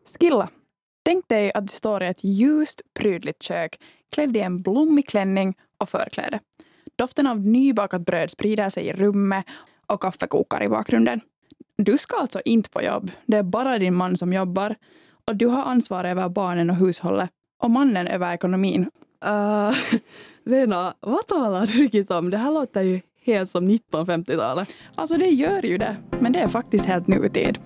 Skilla, tänk dig att du står i ett ljust, prydligt kök klädd i en blommig klänning och förkläde. Doften av nybakat bröd sprider sig i rummet och kaffe kokar i bakgrunden. Du ska alltså inte på jobb. Det är bara din man som jobbar. Och du har ansvar över barnen och hushållet. Och mannen över ekonomin. Vena, vad talar du riktigt om? Det här låter ju helt som 1950-talet. Alltså det gör ju det. Men det är faktiskt helt nutid.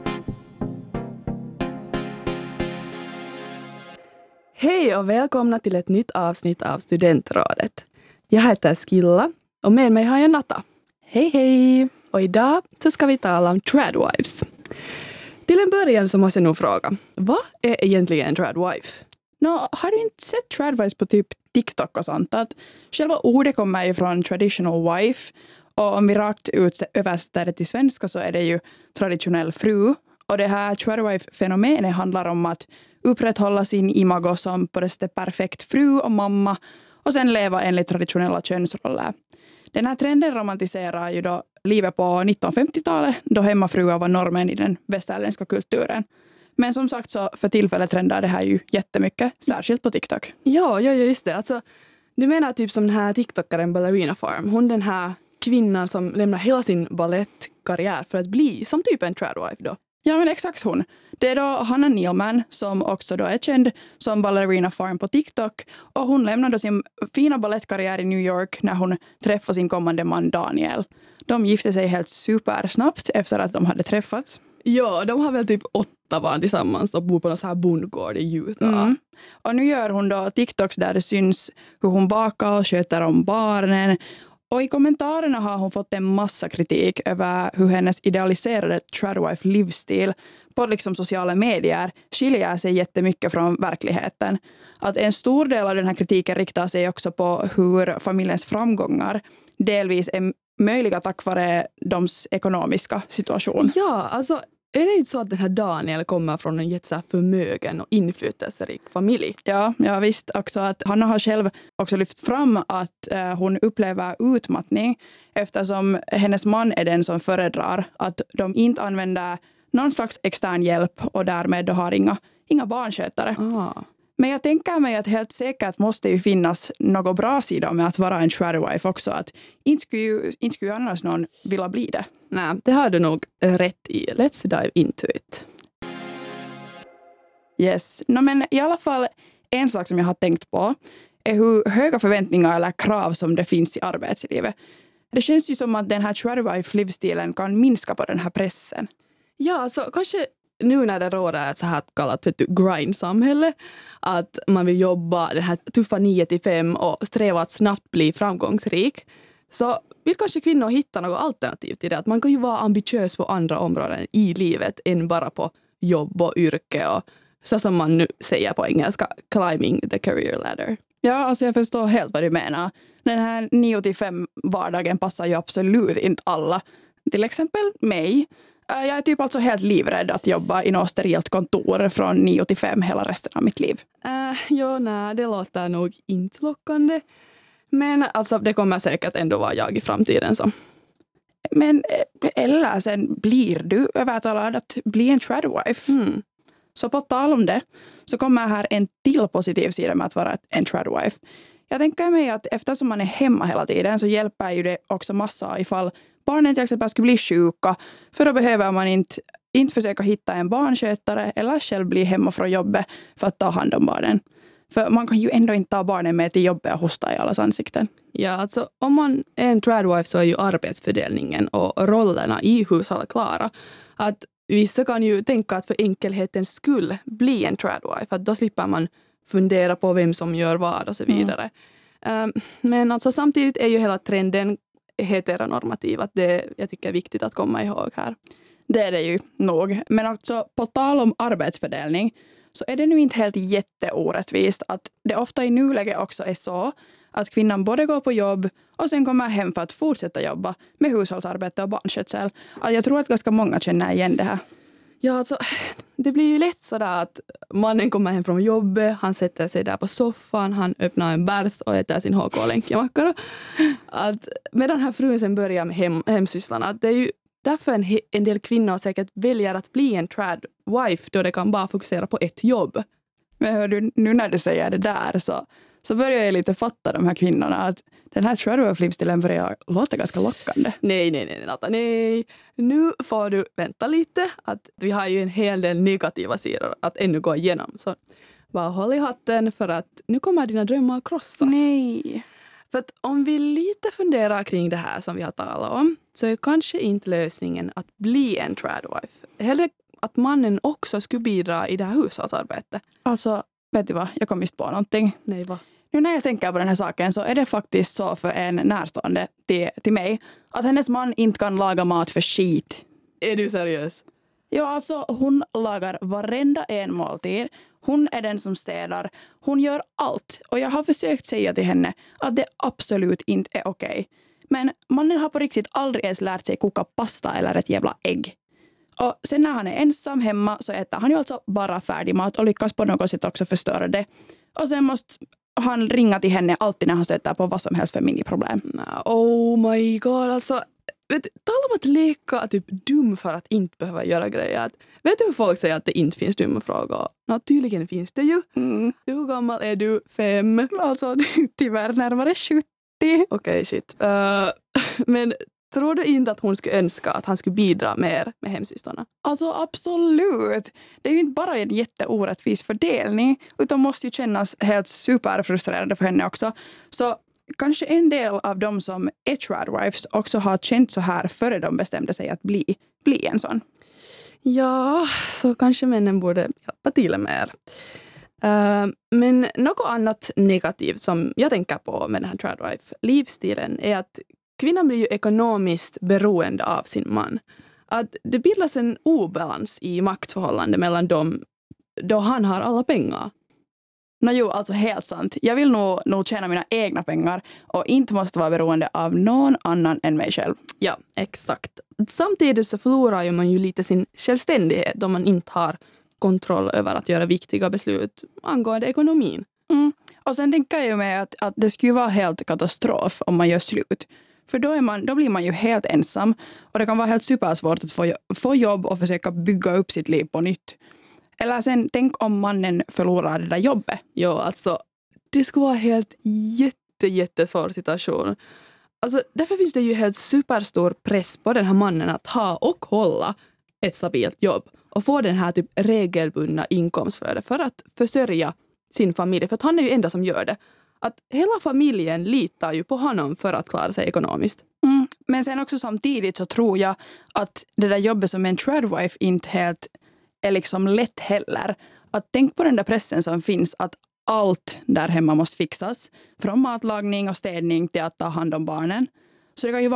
Hej och välkomna till ett nytt avsnitt av Studentrådet. Jag heter Skilla och med mig har jag Natta. Hej hej! Och idag så ska vi tala om tradwives. Till en början så måste jag nog fråga, vad är egentligen en tradwife? Har du inte sett tradwives på typ TikTok och sånt? Att själva ordet kommer ju från traditional wife. Och om vi rakt ut översätter det till svenska så är det ju traditionell fru. Och det här tradwife-fenomenet handlar om att upprätthålla sin imago som på det sättet perfekt fru och mamma och sen leva enligt traditionella könsroller. Den här trenden romantiserar ju då livet på 1950-talet då hemmafruar var normen i den västerländska kulturen. Men som sagt så för tillfället trendar det här ju jättemycket, särskilt på TikTok. Ja, just det. Alltså, du menar typ som den här TikTokaren Ballerina Farm. Hon den här kvinnan som lämnar hela sin ballettkarriär för att bli som typ en tradwife då. Ja, men exakt hon. Det är då Hannah Neilman som också då är känd som Ballerina Farm på TikTok. Och hon lämnade sin fina ballettkarriär i New York när hon träffade sin kommande man Daniel. De gifte sig helt supersnabbt efter att de hade träffats. Ja, de har väl typ 8 barn tillsammans och bor på någon så här bondgård i Utah. Och nu gör hon då TikToks där det syns hur hon bakar och sköter om barnen. Och i kommentarerna har hon fått en massa kritik över hur hennes idealiserade tradwife-livsstil på liksom sociala medier skiljer sig jättemycket från verkligheten. Att en stor del av den här kritiken riktar sig också på hur familjens framgångar delvis är möjliga tack vare deras ekonomiska situation. Ja, alltså är det inte så att den här Daniel kommer från en jätteförmögen och inflytelserik familj? Ja, visst. Också att Hanna har själv också lyft fram att hon upplever utmattning eftersom hennes man är den som föredrar att de inte använder någon slags extern hjälp och därmed har inga barnskötare. Men jag tänker mig att helt säkert måste ju finnas något bra sida med att vara en tradwife också. Att inte skulle ju annars någon vilja bli det. Nej, det har du nog rätt i. Let's dive into it. Yes. Men i alla fall en sak som jag har tänkt på är hur höga förväntningar eller krav som det finns i arbetslivet. Det känns ju som att den här tradwife-livsstilen kan minska på den här pressen. Ja, alltså kanske nu när det råder ett så här kallat grind-samhälle, att man vill jobba den här tuffa 9-5 och sträva att snabbt bli framgångsrik, så vill kanske kvinnor hitta något alternativ till det. Att man kan ju vara ambitiös på andra områden i livet än bara på jobb och yrke och så som man nu säger på engelska, climbing the career ladder. Ja, alltså jag förstår helt vad du menar. Den här 9-5 vardagen passar ju absolut inte alla. Till exempel mig. Jag är typ alltså helt livrädd att jobba i något sterilt kontor från 9-5 hela resten av mitt liv. Det låter nog inte lockande. Men alltså det kommer säkert ändå vara jag i framtiden så. Men eller sen blir du övertalad att bli en tradwife. Så på tal om det så kommer här en till positiv sida med att vara en tradwife. Jag tänker mig att eftersom man är hemma hela tiden så hjälper ju det också massa ifall barnen till exempel skulle bli sjuka. För då behöver man inte försöka hitta en barnskötare eller själv bli hemma från jobbet för att ta hand om barnen. För man kan ju ändå inte ta barnen med till jobbet och hosta i allas ansikten. Ja, alltså om man är en tradwife så är ju arbetsfördelningen och rollerna i hushållet klara. Att vissa kan ju tänka att för enkelhetens skull bli en tradwife. Att då slipper man fundera på vem som gör vad och så vidare. Men alltså samtidigt är ju hela trenden heteronormativ. Att det jag tycker är viktigt att komma ihåg här. Det är det ju nog. Men också på tal om arbetsfördelning så är det nu inte helt jätteorättvist att det ofta i nuläget också är så att kvinnan både går på jobb och sen kommer hem för att fortsätta jobba med hushållsarbete och barnskötsel. Jag tror att ganska många känner igen det här. Ja, alltså, det blir ju lätt sådär att mannen kommer hem från jobbet, han sätter sig där på soffan, han öppnar en bärs och äter sin HK-länkjamackara. Medan här frun sen börjar med hemsysslarna, det är ju därför en del kvinnor säkert väljer att bli en trad wife då de kan bara fokusera på ett jobb. Men hör du, nu när du säger det där så börjar jag lite fatta de här kvinnorna att den här trad wife-livsstilen börjar låta ganska lockande. Nej, Natta, nej. Nu får du vänta lite. Att vi har ju en hel del negativa sidor att ännu gå igenom. Så bara håll i hatten för att nu kommer dina drömmar krossas. Nej. För att om vi lite funderar kring det här som vi har talat om så är kanske inte lösningen att bli en trad wife. Hellre att mannen också skulle bidra i det här hushållsarbetet. Alltså, vet du vad? Jag kom just på någonting. Nej, va? Nu när jag tänker på den här saken så är det faktiskt så för en närstående till mig att hennes man inte kan laga mat för skit. Är du seriös? Ja, alltså hon lagar varenda en måltid. Hon är den som städar. Hon gör allt. Och jag har försökt säga till henne att det absolut inte är okej. Men mannen har på riktigt aldrig ens lärt sig koka pasta eller ett jävla ägg. Och sen när han är ensam hemma så äter han ju alltså bara färdig mat och lyckas på något sätt också förstöra det. Och sen måste han ringa till henne alltid när han stöter på vad som helst för miniproblem. Oh my god, alltså tala om att leka typ dum för att inte behöva göra grejer. Vet du hur folk säger att det inte finns dumma frågor? Tydligen finns det ju. Hur gammal är du? 5? Alltså tyvärr närmare 70. Okej, shit. Men tror du inte att hon skulle önska att han skulle bidra mer med hemsystrarna? Alltså absolut. Det är ju inte bara en jätteorättvis fördelning utan måste ju kännas helt superfrustrerande för henne också. Så kanske en del av dem som är trad wives också har känt så här före de bestämde sig att bli en sån. Ja, så kanske männen borde hjälpa till mer. Men något annat negativt som jag tänker på med den här trad wife-livsstilen är att kvinnan blir ju ekonomiskt beroende av sin man. Att det bildas en obalans i maktförhållande mellan dem då han har alla pengar. Jo, alltså helt sant. Jag vill nog tjäna mina egna pengar och inte måste vara beroende av någon annan än mig själv. Ja, exakt. Samtidigt så förlorar man ju lite sin självständighet då man inte har kontroll över att göra viktiga beslut angående ekonomin. Och sen tänker jag ju med att det skulle vara helt katastrof om man gör slut. För då blir man ju helt ensam och det kan vara helt supersvårt att få jobb och försöka bygga upp sitt liv på nytt. Eller sen, tänk om mannen förlorar det där jobbet. Ja, alltså det skulle vara helt jättesvår situation. Alltså därför finns det ju helt superstor press på den här mannen att ha och hålla ett stabilt jobb och få den här typ regelbundna inkomstflöde för att försörja sin familj. För att han är ju enda som gör det. Att hela familjen litar ju på honom för att klara sig ekonomiskt. Men sen också samtidigt så tror jag att det där jobbet som en trad wife inte helt är liksom lätt heller. Att tänk på den där pressen som finns att allt där hemma måste fixas. Från matlagning och städning till att ta hand om barnen. Så det kan ju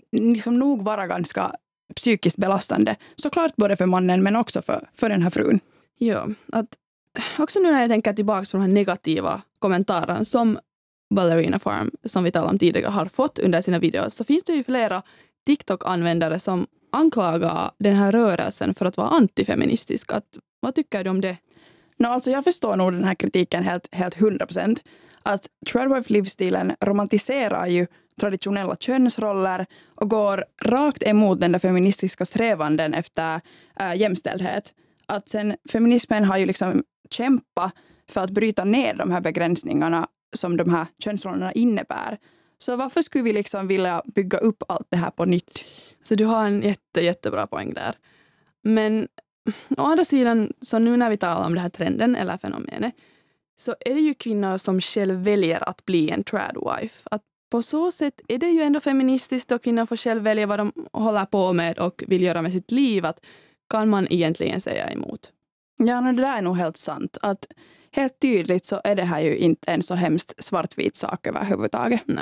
nog vara ganska psykiskt belastande. Såklart både för mannen men också för den här frun. Ja, att också nu när jag tänker tillbaka på de här negativa kommentarerna som Ballerina Farm, som vi talade om tidigare, har fått under sina videos, så finns det ju flera TikTok-användare som anklagar den här rörelsen för att vara antifeministisk. Vad tycker du om det? Alltså jag förstår nog den här kritiken helt 100%. Att trad wife-livsstilen romantiserar ju traditionella könsroller och går rakt emot den där feministiska strävanden efter jämställdhet. Att sen feminismen har ju liksom kämpat för att bryta ner de här begränsningarna som de här könsrollerna innebär. Så varför skulle vi liksom vilja bygga upp allt det här på nytt? Så du har en jättebra poäng där. Men å andra sidan, så nu när vi talar om den här trenden eller fenomenet, så är det ju kvinnor som själv väljer att bli en trad wife. Att på så sätt är det ju ändå feministiskt och kvinnor får själv välja vad de håller på med och vill göra med sitt liv. Att kan man egentligen säga emot? Ja, det där är nog helt sant. Att helt tydligt så är det här ju inte en så hemskt svartvit sak överhuvudtaget. Nej.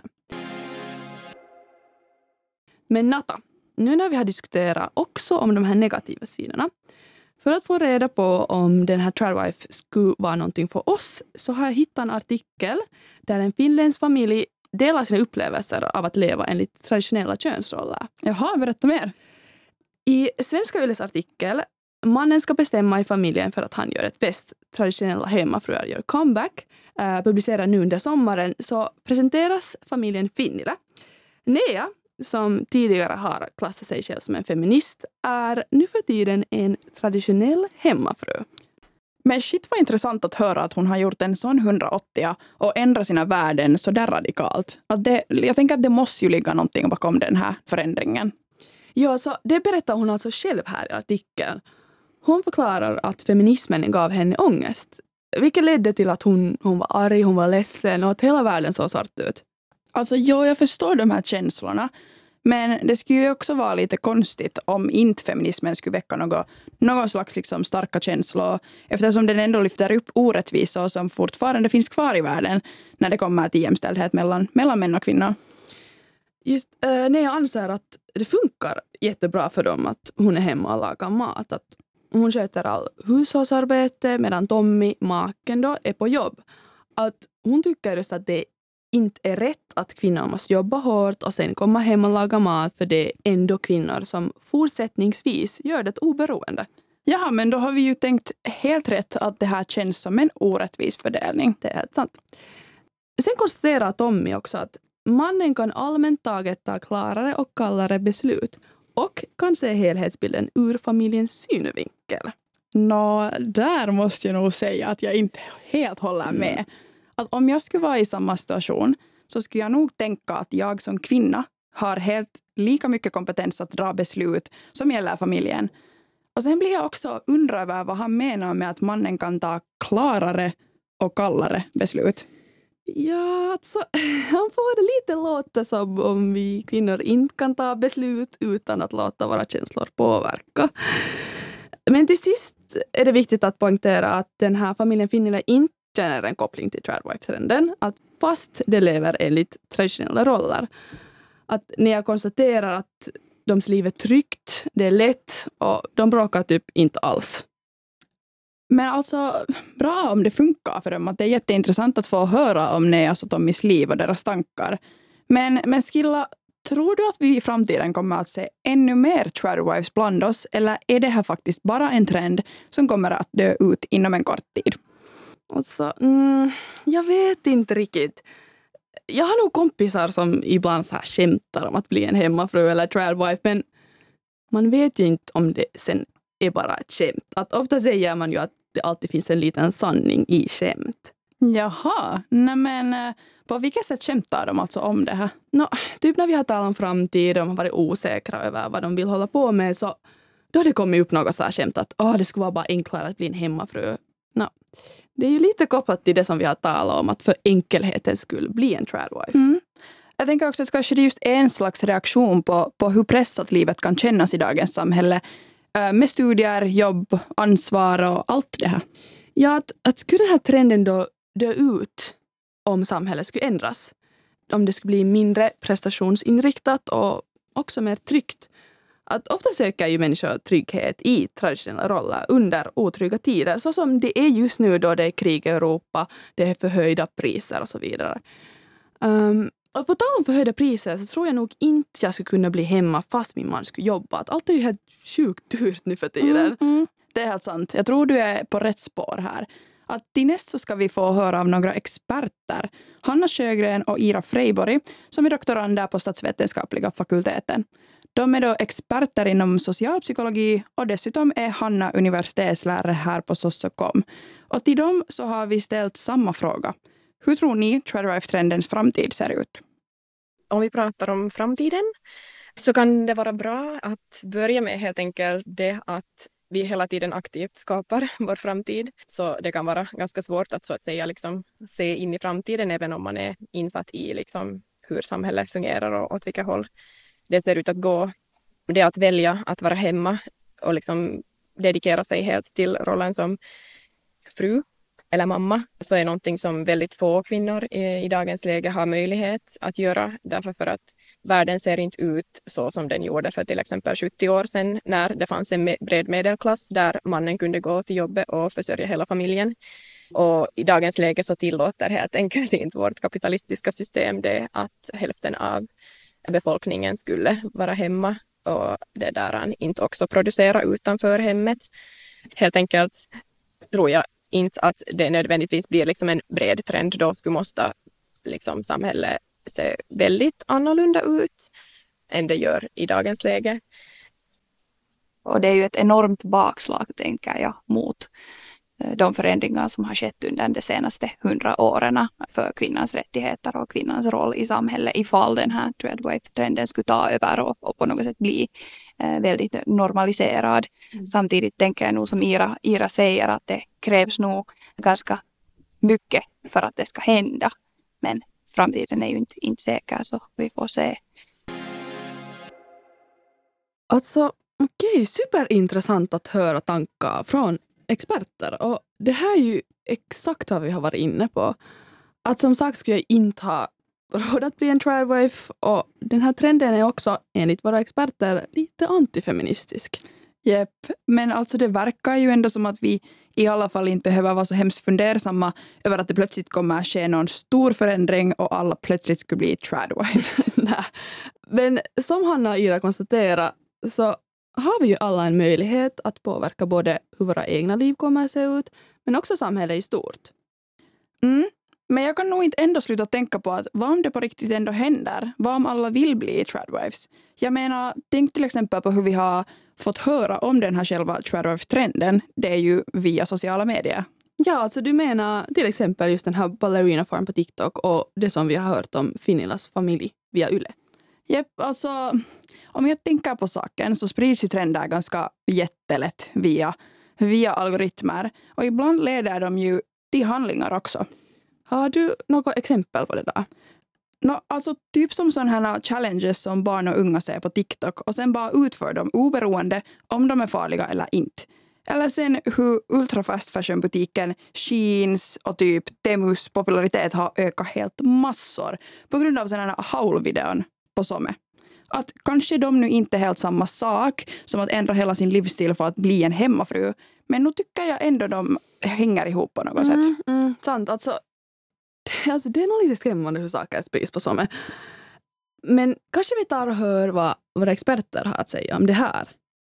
Men Natta, nu när vi har diskuterat också om de här negativa sidorna, för att få reda på om den här trad wife skulle vara någonting för oss, så har jag hittat en artikel där en finländsk familj delar sina upplevelser av att leva enligt traditionella könsroller. Jaha, berätta mer. I Svenska Yles artikel Mannen ska bestämma i familjen för att han gör ett bäst. Traditionella hemmafruar gör comeback. Publicerar nu under sommaren så presenteras familjen Finnila. Nea som tidigare har klassat sig själv som en feminist, är nu för tiden en traditionell hemmafru. Men shit var intressant att höra att hon har gjort en sån 180 och ändrat sina värden så där radikalt. Jag tänker att det måste ju ligga någonting bakom den här förändringen. Ja, så det berättar hon alltså själv här i artikeln. Hon förklarar att feminismen gav henne ångest, vilket ledde till att hon var arg, hon var ledsen och att hela världen såg svart ut. Alltså jag förstår de här känslorna. Men det skulle ju också vara lite konstigt om inte feminismen skulle väcka någon slags liksom starka känslor, eftersom den ändå lyfter upp orättvisor som fortfarande finns kvar i världen när det kommer till jämställdhet mellan män och kvinnor. Just när jag anser att det funkar jättebra för dem att hon är hemma och lagar mat. Att hon sköter all hushållsarbete medan Tommy, maken då, är på jobb. Att hon tycker just att det inte är rätt att kvinnor måste jobba hårt och sen komma hem och laga mat, för det är ändå kvinnor som fortsättningsvis gör det oberoende. Ja, men då har vi ju tänkt helt rätt att det här känns som en orättvis fördelning. Det är helt sant. Sen konstaterar Tommy också att mannen kan allmänt taget ta klarare och kallare beslut och kan se helhetsbilden ur familjens synvinkel. Där måste jag nog säga att jag inte helt håller med. Att om jag skulle vara i samma situation så skulle jag nog tänka att jag som kvinna har helt lika mycket kompetens att dra beslut som gäller familjen. Och sen blir jag också undra över vad han menar med att mannen kan ta klarare och kallare beslut. Ja, alltså, han får det lite låta som om vi kvinnor inte kan ta beslut utan att låta våra känslor påverka. Men till sist är det viktigt att poängtera att den här familjen Finnila inte känner en koppling till tradwife-trenden. Att fast det lever enligt traditionella roller. Att när jag konstaterar att deras liv är tryggt, det är lätt och de bråkar typ inte alls. Men alltså, bra om det funkar för dem. Att det är jätteintressant att få höra om Neas och Tommys liv och deras tankar. Men Skilla, tror du att vi i framtiden kommer att se ännu mer tradwives bland oss? Eller är det här faktiskt bara en trend som kommer att dö ut inom en kort tid? Alltså, jag vet inte riktigt. Jag har nog kompisar som ibland så här skämtar om att bli en hemmafru eller tradwife, men man vet ju inte om det sen är bara ett skämt. Att ofta säger man ju att det alltid finns en liten sanning i skämt. Jaha, nej men på vilket sätt skämtar de alltså om det här? Typ när vi har talat om framtid och de har varit osäkra över vad de vill hålla på med, så då har det kommit upp något så här skämt att det skulle vara bara enklare att bli en hemmafru. Det är ju lite kopplat till det som vi har talat om, att för enkelheten skulle bli en tradwife. Jag tänker också att kanske det just är en slags reaktion på hur pressat livet kan kännas i dagens samhälle. Med studier, jobb, ansvar och allt det här. Ja, att skulle den här trenden då dö ut om samhället skulle ändras? Om det skulle bli mindre prestationsinriktat och också mer tryggt. Att ofta söker ju människor trygghet i traditionella roller under otrygga tider. Så som det är just nu då det är krig i Europa, det är förhöjda priser och så vidare. Och på tal om förhöjda priser så tror jag nog inte jag skulle kunna bli hemma fast min man skulle jobba. Att allt är ju helt sjukt dyrt nu för tiden. Det är helt sant. Jag tror du är på rätt spår här. Att till näst så ska vi få höra av några experter. Hanna Sjögren och Ira Freiborg som är doktorander på statsvetenskapliga fakulteten. De är då experter inom socialpsykologi och dessutom är Hanna universitetslärare här på SOS.com. Och till dem så har vi ställt samma fråga. Hur tror ni tradwife-trendens framtid ser ut? Om vi pratar om framtiden så kan det vara bra att börja med helt enkelt det att vi hela tiden aktivt skapar vår framtid. Så det kan vara ganska svårt att så att säga liksom se in i framtiden även om man är insatt i liksom hur samhället fungerar och åt vilka håll det ser ut att gå. Det att välja att vara hemma och liksom dedikera sig helt till rollen som fru eller mamma, så är någonting som väldigt få kvinnor i dagens läge har möjlighet att göra. Därför för att världen ser inte ut så som den gjorde för till exempel 70 år sedan när det fanns en bred medelklass där mannen kunde gå till jobbet och försörja hela familjen. Och i dagens läge så tillåter helt enkelt inte vårt kapitalistiska system det att hälften av befolkningen skulle vara hemma och det där inte också producera utanför hemmet. Helt enkelt tror jag inte att det nödvändigtvis blir liksom en bred trend. Då skulle måste liksom samhället se väldigt annorlunda ut. än det gör i dagens läge. Och det är ju ett enormt bakslag, tänker jag, mot de förändringar som har skett under de senaste 100 åren för kvinnans rättigheter och kvinnans roll i samhället, ifall den här Treadwife-trenden skulle ta över och på något sätt bli väldigt normaliserad. Samtidigt tänker jag nog som Ira säger att det krävs nog ganska mycket för att det ska hända. Men framtiden är ju inte säker, så vi får se. Alltså, okej, superintressant att höra tankar från experter. Och det här är ju exakt vad vi har varit inne på. Att som sagt skulle jag inte ha råd att bli en tradwife. Och den här trenden är också, enligt våra experter, lite antifeministisk. Jep, men alltså det verkar ju ändå som att vi i alla fall inte behöver vara så hemskt fundersamma över att det plötsligt kommer att ske någon stor förändring och alla plötsligt skulle bli tradwives. Nej. Men som Hanna och Ira konstaterar så har vi ju alla en möjlighet att påverka både hur våra egna liv kommer att se ut, men också samhället i stort. Men jag kan nog inte ändå sluta tänka på att vad om det på riktigt ändå händer? Vad om alla vill bli tradwives? Jag menar, tänk till exempel på hur vi har fått höra om den här själva tradwife-trenden. Det är ju via sociala medier. Ja, alltså du menar till exempel just den här Ballerina Farm på TikTok och det som vi har hört om Finnilas familj via Yle. Jep, alltså om jag tänker på saken så sprids ju trender ganska jättelätt via algoritmer. Och ibland leder de ju till handlingar också. Har du något exempel på det där? Alltså typ som sådana här challenges som barn och unga ser på TikTok och sen bara utför dem oberoende om de är farliga eller inte. Eller sen hur ultrafast fashion-butiken Sheins och typ Temus popularitet har ökat helt massor på grund av sådana här haul-videon på Some. Att kanske de nu inte är helt samma sak som att ändra hela sin livsstil för att bli en hemmafru. Men nu tycker jag ändå de hänger ihop på något sätt. Sant, alltså det är nog lite skrämmande hur saker sprids på Some. Men kanske vi tar och hör vad våra experter har att säga om det här.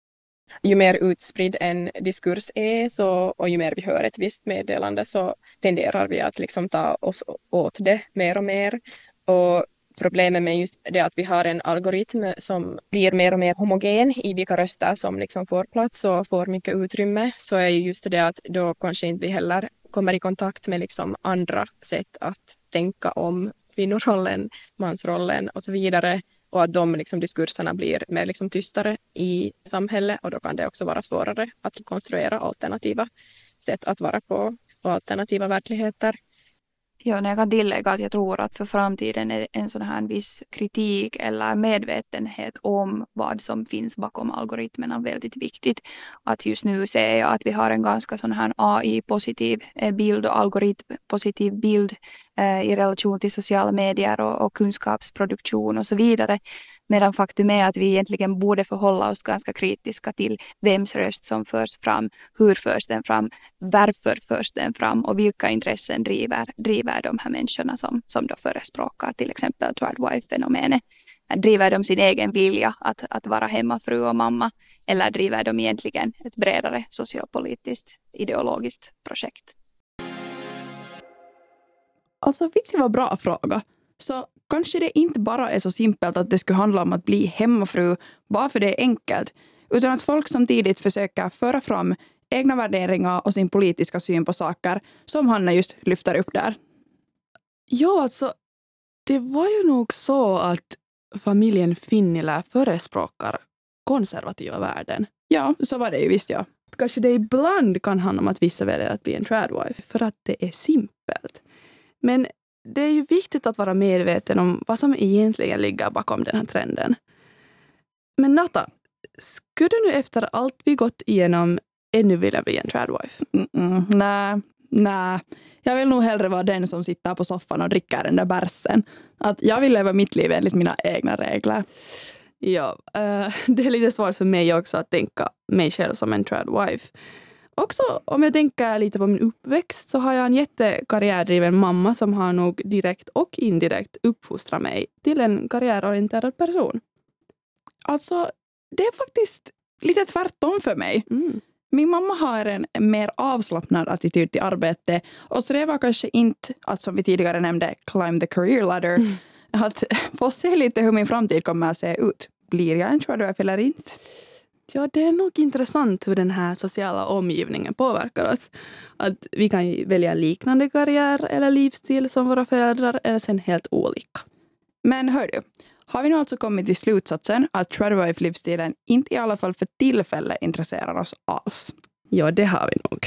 Ju mer utspridd en diskurs är och ju mer vi hör ett visst meddelande så tenderar vi att liksom ta oss åt det mer och mer. Och problemet med just det att vi har en algoritm som blir mer och mer homogen i vilka röster som liksom får plats och får mycket utrymme, så är ju just det att då kanske inte vi heller kommer i kontakt med liksom andra sätt att tänka om kvinnorollen, mansrollen och så vidare, och att de liksom diskurserna blir mer liksom tystare i samhället, och då kan det också vara svårare att konstruera alternativa sätt att vara på och alternativa verkligheter. Ja, jag kan tillägga att jag tror att för framtiden är en sån här viss kritik eller medvetenhet om vad som finns bakom algoritmerna väldigt viktigt. Att just nu ser jag att vi har en ganska sån här AI-positiv bild och algoritmpositiv bild i relation till sociala medier och kunskapsproduktion och så vidare. Medan faktum är att vi egentligen borde förhålla oss ganska kritiska till vems röst som förs fram, hur förs den fram, varför förs den fram och vilka intressen driver de här människorna som då förespråkar till exempel tradwife-fenomenet. Driver de sin egen vilja att vara hemmafru och mamma, eller driver de egentligen ett bredare sociopolitiskt ideologiskt projekt? Alltså vitsi var bra fråga. Så kanske det inte bara är så simpelt att det skulle handla om att bli hemmafru bara för det är enkelt, utan att folk samtidigt försöker föra fram egna värderingar och sin politiska syn på saker som Hanna just lyfter upp där. Ja, alltså det var ju nog så att familjen Finnila förespråkar konservativa värden. Ja, så var det ju visst, ja. Kanske det ibland kan handla om att vissa väljer att bli en tradwife för att det är simpelt. Men det är ju viktigt att vara medveten om vad som egentligen ligger bakom den här trenden. Men Natta, skulle du nu efter allt vi gått igenom ännu vilja bli en tradwife? Nej. Jag vill nog hellre vara den som sitter på soffan och dricker den där bärsen. Att jag vill leva mitt liv enligt mina egna regler. Ja, det är lite svårt för mig också att tänka mig själv som en tradwife. Också om jag tänker lite på min uppväxt så har jag en jättekarriärdriven mamma som har nog direkt och indirekt uppfostrat mig till en karriärorienterad person. Alltså, det är faktiskt lite tvärtom för mig. Min mamma har en mer avslappnad attityd till arbete och strävar kanske inte att, som vi tidigare nämnde, climb the career ladder. att få se lite hur min framtid kommer att se ut. Blir jag en tradwife eller inte? Ja, det är nog intressant hur den här sociala omgivningen påverkar oss. Att vi kan ju välja en liknande karriär eller livsstil som våra föräldrar eller sen helt olika. Men hör du, har vi nu alltså kommit till slutsatsen att tradwife-livsstilen inte i alla fall för tillfälle intresserar oss alls? Ja, det har vi nog.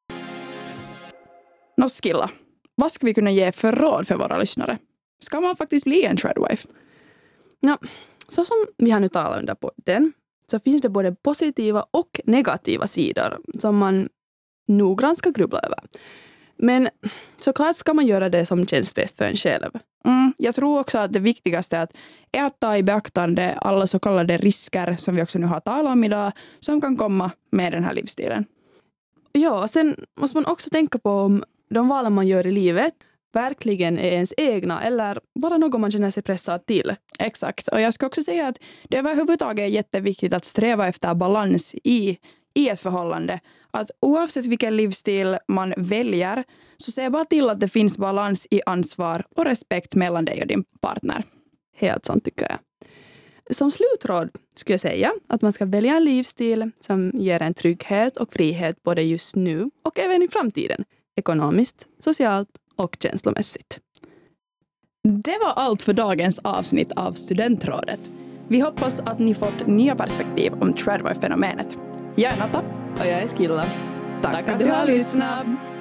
Nå Skilla, vad ska vi kunna ge för råd för våra lyssnare? Ska man faktiskt bli en tradwife? Ja, så som vi har nu talat under podden så finns det både positiva och negativa sidor som man noggrant ska grubbla över. Men såklart ska man göra det som känns bäst för en själv. Jag tror också att det viktigaste är att ta i beaktande alla så kallade risker som vi också nu har talat om idag som kan komma med den här livsstilen. Ja, sen måste man också tänka på om de val man gör i livet verkligen är ens egna eller bara något man känner sig pressad till. Exakt, och jag ska också säga att det överhuvudtaget är jätteviktigt att sträva efter balans i ett förhållande. Att oavsett vilken livsstil man väljer så se bara till att det finns balans i ansvar och respekt mellan dig och din partner. Helt sant tycker jag. Som slutråd skulle jag säga att man ska välja en livsstil som ger en trygghet och frihet både just nu och även i framtiden. Ekonomiskt, socialt och känslomässigt. Det var allt för dagens avsnitt av Studentrådet. Vi hoppas att ni fått nya perspektiv om tradwife-fenomenet. Jag är Natta. Och jag är Skilla. Tack att du har lyssnat!